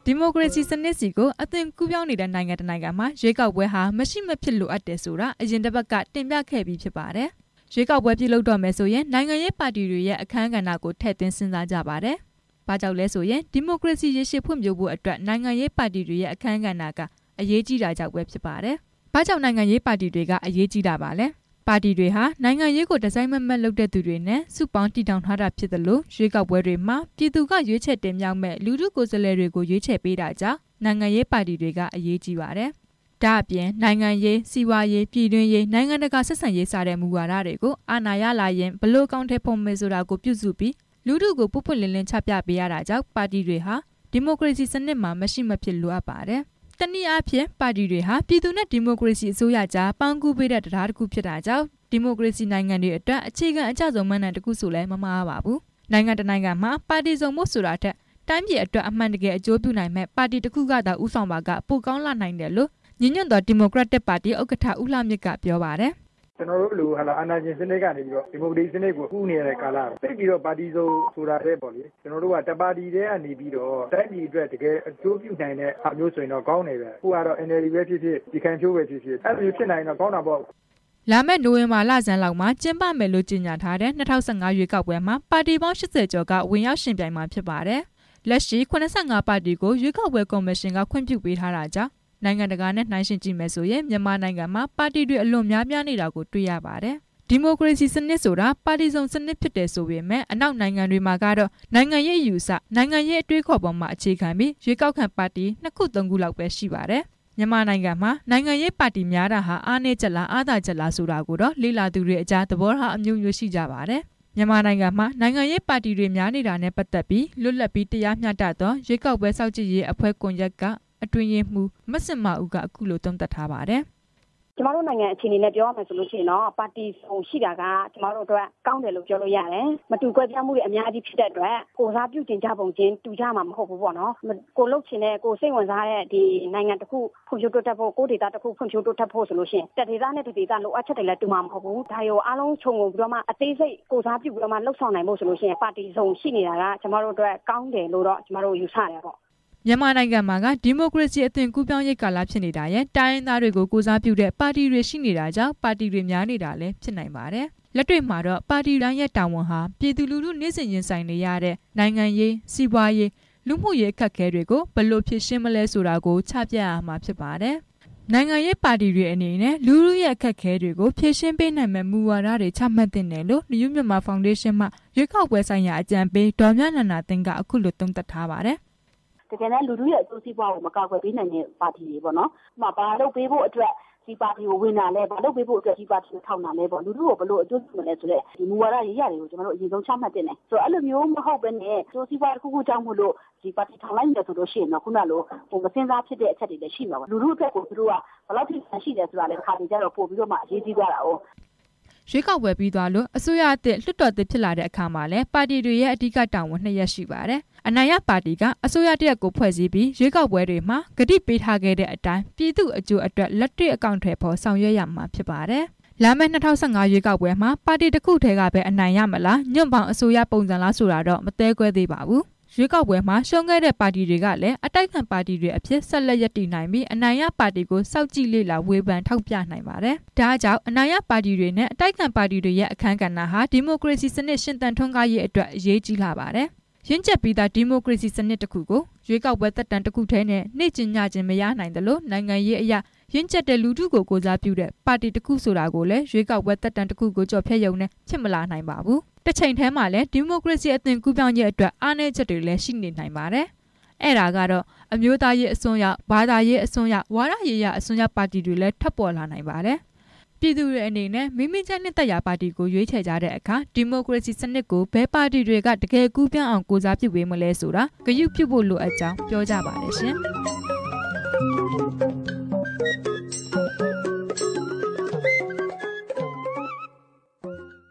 ဒီမိုကရေစီစနစ်စီကိုအသွင်ကူးပြောင်းနေတဲ့နိုင်ငံတစ်နိုင်ငံမှာရွေးကောက်ပွဲဟာမရှိမဖြစ်လိုအပ်တယ်ဆိုတာအရင်တစ်ပတ်ကတင်ပြခဲ့ပြီးဖြစ်ပါတယ်။ရွေးကောက်ပွဲပြုလုပ်တော့မယ်ဆိုရင်နိုင်ငံရေးပါတီတွေရဲ့အခမ်းကဏ္ဍကိုထည့်သွင်းစဉ်းစားကြပါတယ်။ဘာကြောင့်လဲဆိုရင်ဒီမိုကရေစီရရှိဖွံ့ဖြိုးဖို့အတွက်နိုင်ငံရေးပါတီတွေရဲ့အခမ်းကဏ္ဍကအရေးကြီးတာကြောင့်ပဲဖြစ်ပါတယ်။ဘာကြောင့်နိုင်ငံရေးပါတီတွေကအရေးကြီးတာပါလဲ။ပါတီတွေဟာနိုင်ငံရေးကိုဒီဇိုင်းမမတ်လုပ်တဲ့သူတွေနဲ့စုပေါင်းတည်ထောင်ထားတာဖြစ်သလိုရွေးကောက်ပွဲတွေမှာပြည်သူကရွေးချယ်တင်မြှောက်မဲ့လူထုကိုယ်စားလှယ်တွေကိုရွေးချယ်ပေးတာကြောင့်နိုင်ငံရေးပါတီတွေကအရေးကြီးပါတယ်။ဒါအပြင်နိုင်ငံရေးစီးပွားရေးပြည်တွင်းရေးနိုင်ငံတကာဆက်ဆံရေးစတဲ့မူဝါဒတွေကိုအာဏာရလာရင်ဘလို့ကောင်းတဲ့ပုံမှန်ဆိုတာကိုပြုစုပြီးလူထုကိုပုတ်ပွလင်းလင်းချပြပေးရတာကြောင့်ပါတီတွေဟာဒီမိုကရေစီစနစ်မှာမရှိမဖြစ်လိုအပ်ပါတယ်။တနည်းအားဖြင့်ပါတီတွေဟာပြည်သူနဲ့ဒီမိုကရေစီအစိုးရကြားပေါင်းကူးပေးတဲ့တရားတစ်ခုဖြစ်တာကြောင့်ဒီမိုကရေစီနိုင်ငံတွေအတွက်အခြေခံအကျဆုံးမှန်တယ်တစ်ခုဆိုလည်းမမှားပါဘူး။နိုင်ငံတစ်နိုင်ငံမှာပါတီစုံမှုဆိုတာထက်တိုင်းပြည်အတွက်အမှန်တကယ်အကျိုးပြုနိုင်မဲ့ပါတီတစ်ခုကသာဦးဆောင်ပါကပိုကောင်းလာနိုင်တယ်လို့ညီညွတ်သောဒီမိုကရက်တစ်ပါတီဥက္ကဋ္ဌဦးလှမြင့်ကပြောပါတယ်ကျွန်တော်တို့လူအာဏာရှင်စနစ်ကနေပြီးတော့ဒီမိုကရေစီစနစ်ကိုကူးနေတဲ့ကာလသိပြီးတော့ပါတီစုံဆိုတာတဲ့ပေါ့လေကျွန်တော်တို့ကတပါတီတည်းကနေပြီးတော့တိုင်းပြည်အတွက်တကယ်အကျိုးပြုနိုင်တဲ့အားမျိုးဆိုရင်တော့ကောင်းတယ်ပဲအခုကတော့ NLD ပဲဖြစ်ဖြစ်ဒီခံဖြိုးပဲဖြစ်ဖြစ်အဲ့လိုဖြစ်နိုင်တော့ကောင်းတာပေါ့လာမယ့်နိုဝင်ဘာလဆန်းလောက်မှာကျင်းပမယ်လို့ကြေညာထားတဲ့2015ရွေးကောက်ပွဲမှာပါတီပေါင်း80ကျော်ကဝင်ရောက်ရှင်ပြိုင်မှာဖြစ်ပါတယ်လက်ရှိ85ပါတီကိုရွေးကောက်ပွဲကော်မရှင်ကခွင့်ပြုပေးထားတာကြောင့်နိုင်ငံတကာနဲ့နှိုင်းယှဉ်ကြည့်မယ်ဆိုရင်မြန်မာနိုင်ငံမှာပါတီတွေအလွန်များပြားနေတာကိုတွေ့ရပါတယ်။ဒီမိုကရေစီစနစ်ဆိုတာပါတီစုံစနစ်ဖြစ်တယ်ဆိုပေမဲ့အနောက်နိုင်ငံတွေမှာကတော့နိုင်ငံရေးအယူဆနိုင်ငံရေးအတွေးခေါ်ပေါ်မှာအခြေခံပြီးရွေးကောက်ခံပါတီ2ခု3ခုလောက်ပဲရှိပါတယ်။မြန်မာနိုင်ငံမှာနိုင်ငံရေးပါတီများတာဟာအားနည်းချက်လားအားသာချက်လားဆိုတာကိုတော့လေ့လာသူတွေအကြားသဘောထားအမျိုးမျိုးရှိကြပါတယ်။မြန်မာနိုင်ငံမှာနိုင်ငံရေးပါတီတွေများနေတာနဲ့ပတ်သက်ပြီးလွတ်လပ်ပြီးတရားမျှတသောရွေးကောက်ပွဲစောင့်ကြည့်ရေးအဖွဲ့ကွန်ရက်ကအတွင်းရေးမှူးမဆင်မဦးကအခုလိုသုံးသပ်ထားပါတယ်ကျမတို့နိုင်ငံအခြေအနေနဲ့ပြောရမယ်ဆိုလို့ရှိရင်တော့ပါတီစုံရှိတာကကျမတို့အတွက်ကောင်းတယ်လို့ပြောလို့ရတယ်မတူကွဲပြားမှုတွေအများကြီးဖြစ်တဲ့အတွက်ကိုစားပြုတင်ကြပုံချင်းတူကြမှာမဟုတ်ဘူးပေါ့နော်ကိုလှုပ်ချင်တဲ့ကိုစိတ်ဝင်စားတဲ့ဒီနိုင်ငံတစ်ခုဖွံ့ဖြိုးတိုးတက်ဖို့ကိုဒေသတစ်ခုဖွံ့ဖြိုးတိုးတက်ဖို့ဆိုလို့ရှိရင်တက်ဒေသနဲ့ဒီဒေသလိုအပ်ချက်တွေလည်းတူမှာမဟုတ်ဘူးဒါရောအားလုံးခြုံငုံပြီးတော့မှအသေးစိတ်ကိုစားပြုပြီးတော့မှလှုပ်ဆောင်နိုင်ဖို့ဆိုလို့ရှိရင်ပါတီစုံရှိနေတာကကျမတို့အတွက်ကောင်းတယ်လို့တော့ကျမတို့ယူဆရတယ်ပေါ့မြန်မာနိုင်ငံမှာကဒီမိုကရေစီအသွင်ကူးပြောင်းရေးကာလဖြစ်နေတာရဲ့တိုင်းရင်းသားတွေကိုကိုစားပြုတဲ့ပါတီတွေရှိနေတာကြောင့်ပါတီတွေများနေတာလည်းဖြစ်နိုင်ပါတယ်။လက်တွေ့မှာတော့ပါတီတိုင်းရဲ့တာဝန်ဟာပြည်သူလူထုနေ့စဉ်ရင်ဆိုင်နေရတဲ့နိုင်ငံရေးစီးပွားရေးလူမှုရေးအခက်အခဲတွေကိုဘယ်လိုဖြေရှင်းမလဲဆိုတာကိုချပြရမှာဖြစ်ပါတယ်။နိုင်ငံရေးပါတီတွေအနေနဲ့လူထုရဲ့အခက်အခဲတွေကိုဖြေရှင်းပေးနိုင်မယ့်မူဝါဒတွေချမှတ်သင့်တယ်လို့New Myanmar Foundation မှရွေးကောက်ပွဲဆိုင်ရာအကြံပေးဒေါ်မြနန္ဒာသင်းကအခုလိုသုံးသပ်ထားပါတယ်တကယ်လည်းလူထုရဲ့အကျိုးစီးပွားကိုမကာကွယ်ပေးနိုင်တဲ့ပါတီတွေပေါ့နော်။ဘာလို့ပေးဖို့အတွက်ဒီပါတီကိုဝင်တာလဲဘာလို့ပေးဖို့အတွက်ဒီပါတီကိုထောက်တာလဲပေါ့လူထုကိုဘလို့အကျိုးပြုမလဲဆိုတဲ့ဒီမူဝါဒရေးရတယ်ကိုကျွန်တော်တို့အရင်ဆုံးချမှတ်တင်တယ်။ဆိုတော့အဲ့လိုမျိုးမဟုတ်ဘဲနဲ့အကျိုးစီးပွားတစ်ခုခုကြောင့်မို့လို့ဒီပါတီထောင်လိုက်နေဆိုလို့ရှိရင်တော့ခုနလိုမစင်စားဖြစ်တဲ့အချက်တွေလည်းရှိမှာပါ။လူထုအတွက်ကိုသူတို့ကဘယ်လောက်ထိရှိတယ်ဆိုတာလည်းခါပြီးကြတော့ပို့ပြီးတော့မှအရေးကြီးသွားတာ哦ရွေးကောက်ပွဲပြီးသွားလို့အစိုးရအသစ်လွှတ်တော်သစ်ဖြစ်လာတဲ့အခါမှာလည်းပါတီတွေရဲ့အဓိကတာဝန်2ရပ်ရှိပါတယ်။အနိုင်ရပါတီကအစိုးရတရက်ကိုဖွဲ့စည်းပြီးရွေးကောက်ပွဲတွေမှာကတိပေးထားခဲ့တဲ့အတိုင်းပြည်သူအကျိုးအတွက်လက်တွေ့အကောင့်တွေပေါ်ဆောင်ရွက်ရမှာဖြစ်ပါတယ်။လာမယ့်2015ရွေးကောက်ပွဲမှာပါတီတစ်ခုတည်းကပဲအနိုင်ရမလားညွန့်ပေါင်းအစိုးရပုံစံလားဆိုတာတော့မသဲကွဲသေးပါဘူး။ရွေးကောက်ပွဲမှာရှုံးခဲ့တဲ့ပါတီတွေကလည်းအတိုက်ခံပါတီတွေအဖြစ်ဆက်လက်ရပ်တည်နိုင်ပြီးအနိုင်ရပါတီကိုစောင့်ကြည့်လေ့လာဝေဖန်ထောက်ပြနိုင်ပါတယ်။ဒါကြောင့်အနိုင်ရပါတီတွေနဲ့အတိုက်ခံပါတီတွေရဲ့အခမ်းကဏ္ဍဟာဒီမိုကရေစီစနစ်ရှင်သန်ထွန်းကားရေးအတွက်အရေးကြီးလာပါတယ်။ရင့်ကျက်ပြီးသားဒီမိုကရေစီစနစ်တစ်ခုကိုရွေးကောက်ပွဲသက်တမ်းတစ်ခုထဲနဲ့နှိမ့်ကျဉ်ညခြင်းမရနိုင်တယ်လို့နိုင်ငံရေးအရာရင့်ကျက်တဲ့လူထုကိုကိုစားပြုတဲ့ပါတီတစ်ခုဆိုတာကိုလည်းရွေးကောက်ပွဲသက်တမ်းတစ်ခုကိုကြော်ဖြတ်ရုံနဲ့ဖြစ်မလာနိုင်ပါဘူး။တစ်ချိန်တည်းမှာလည်းဒီမိုကရေစီအသွင်ကူးပြောင်းရေးအတွက်အားနည်းချက်တွေလည်းရှိနေနိုင်ပါတယ်။အဲ့ဒါကတော့အမျိုးသားရေးအစွန်းရောက်ဘာသာရေးအစွန်းရောက်ဝါဒရေးရာအစွန်းရောက်ပါတီတွေလည်းထပ်ပေါ်လာနိုင်ပါတယ်။ပြည်သူတွေအနေနဲ့မိမိကြိုက်နှစ်သက်ရာပါတီကိုရွေးချယ်ကြတဲ့အခါဒီမိုကရေစီစနစ်ကိုဘယ်ပါတီတွေကတကယ်ကူးပြောင်းအောင်ကိုစားပြုပေးမလဲဆိုတာဂရုပြုဖို့လိုအပ်ကြောင်းပြောကြပါတယ်ရှင်။